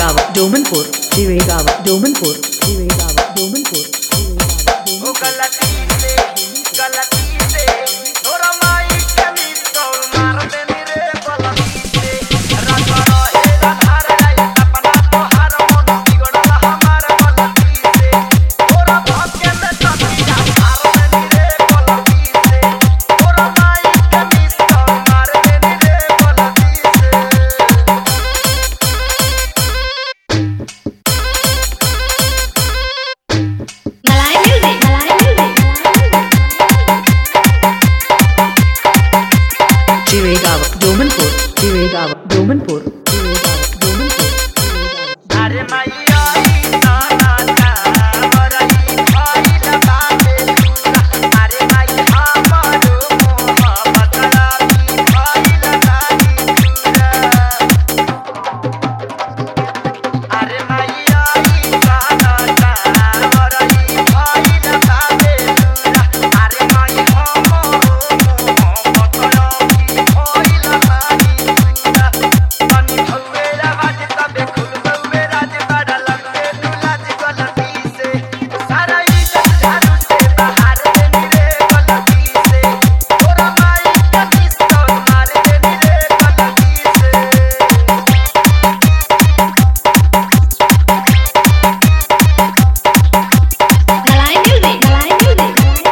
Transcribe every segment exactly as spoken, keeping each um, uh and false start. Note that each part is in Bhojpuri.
Chiregaon, Domanpur, Chiregaon, Domanpur, Chiregaon, Domanpur, ओ गलती से गलती से तोरा माई कमी तो मार देनी रे गलती से रात रहे राधार आई अपना तो हर मन बिगड़ला हमार गलती से तोरा भाग्य में तकिया मार देनी रे गलती से तोरा माई कमी तो मार देनी रे गलती से Malay music, Malay music. Chiregaon, Domanpur, Chiregaon, Domanpur, Chiregaon, Domanpur, अरे मैया ताना तावरई भाई लगावे पूरा अरे माई हमारो मोहब्बत लागी भाई लगाई पूरा अरे मैया ताना तावरई भाई लगावे पूरा अरे माई हमारो मोहब्बत लागी भाई लगाई पूरा बनी भवेरा बाज तबे खुल भवेरा जे बड़ा लगवे दुला जी गलती से सारा इज्जत झाड़ू से बाहर देनी रे गलती से तोरा माई कभी तो मार देनी रे गलती से Malay music, Malay music.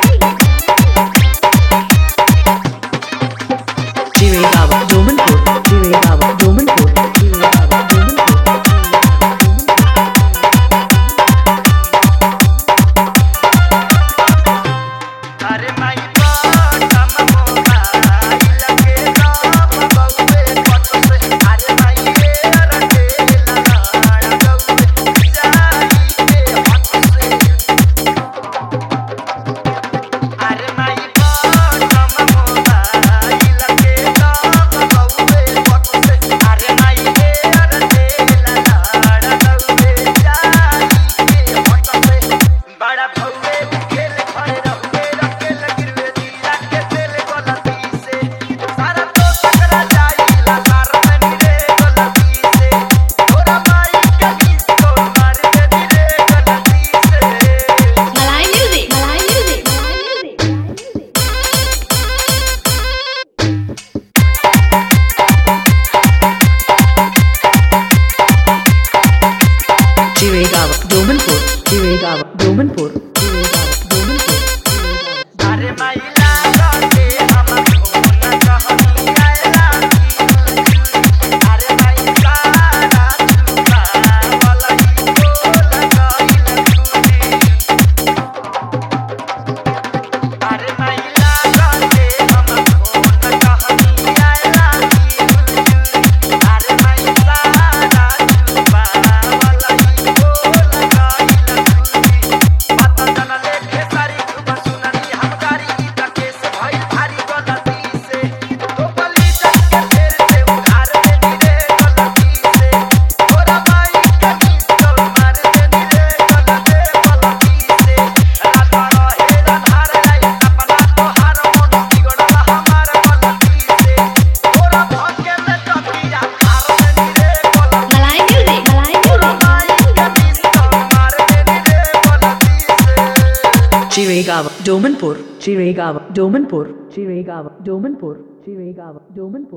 Chiregaon, Domanpur, Chiregaon, Domanpur, Chiregaon, Domanpur, अरे माई बटम मोबाइल के दाम बउए पट से अरे माई के रटे लड़ा गउए जाई के हट से अरे माई बटम मोबाइल के दाम बउए पट से अरे माई के रटे लड़ा गउए जाई के हट से बड़ा भउए खेल खड़े रहुए रखे लगिरवे दिया के तेल गलती से सारा तो टकरा जाईला सार में रे गलती से तोरा माई के बीच तो मार देनी रे गलती से Malay music, Malay music, Malay music. Chiregaon, Domanpur, Chiregaon, Domanpur, Chiregaon, Domanpur, अरे माई लागा के हम खून कहनी आएला अरे माई सारा छुपा वाला ही तो लगाइल छुरी अरे माई लागा के हम खून कहनी आएला अरे माई सारा छुपा वाला ही तो लगाइल छुरी पता जन लेके सारी खूब सुननी हम गारी ई तके से भइल भारी गलती से तो बली जग के फेर से उखाड़ देनी रे गलती से तोरा माई के बीच तो मार देनी रे गलते गलती से रात रहे राधार आई अपना तो हर मन बिगड़ला हमार गलती से तोरा भाग्य में तकिया मार देनी रे गलती Malay music, Malay तोरा music. माई के बीच तो मार देनी रे गलती से Chiregaon, Domanpur, Chiregaon, Domanpur, Chiregaon, Domanpur, Chiregaon, Domanpur.